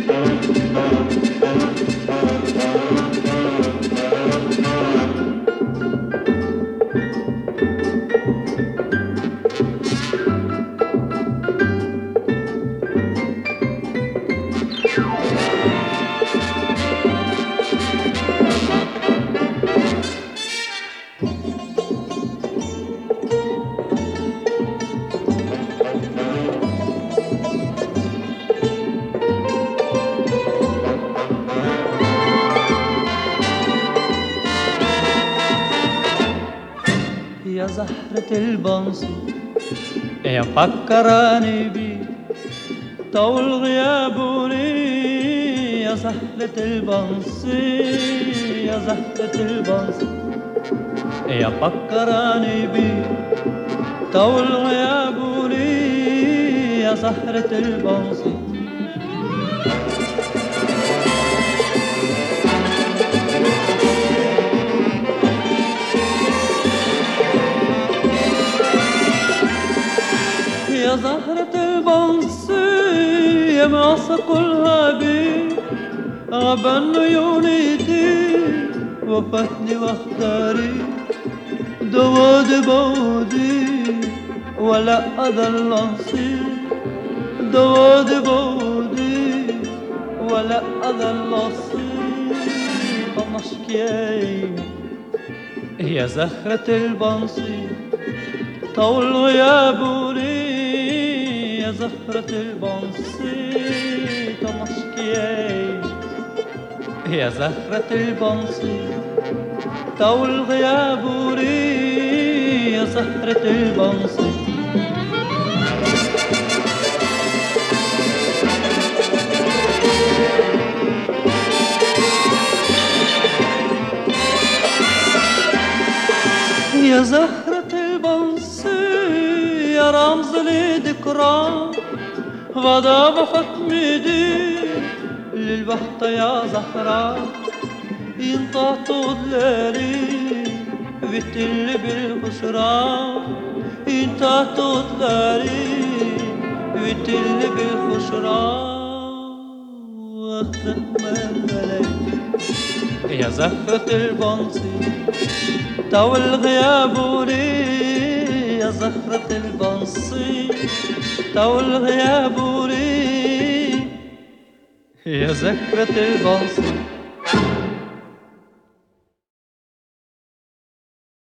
يا زهرة البنصي يا فكراني بيك طول غيابوني. يا زهرة البنصي يا زهرة البنصي يا فكراني بيك طول غيابوني. يا زهرة البنصي يا زهرة البنصي يا معصى كلها بيك غبن عيونيتي وفتني واختاري دواد بودي ولا أذل نصيب. دواد بودي ولا أذل نصيب. طنشكي يا زهرة البنصي طول غيابوني. يا زهرة البنصي طنشكي يا زهرة البنصي طول غيابوني. يا زهرة البنصي يا زهرة البنصي يا رمز لذكرى غدا بفتمدي للبحط يا زهرة ينطاط ضلالي بتل بالخسران. ينطاط ضلالي بتل بالخسران. واختم الملاك يا زهرة البنصي طول غيابوني. يا زهرة البنصي طول غيابوني. يا زهرة البنصي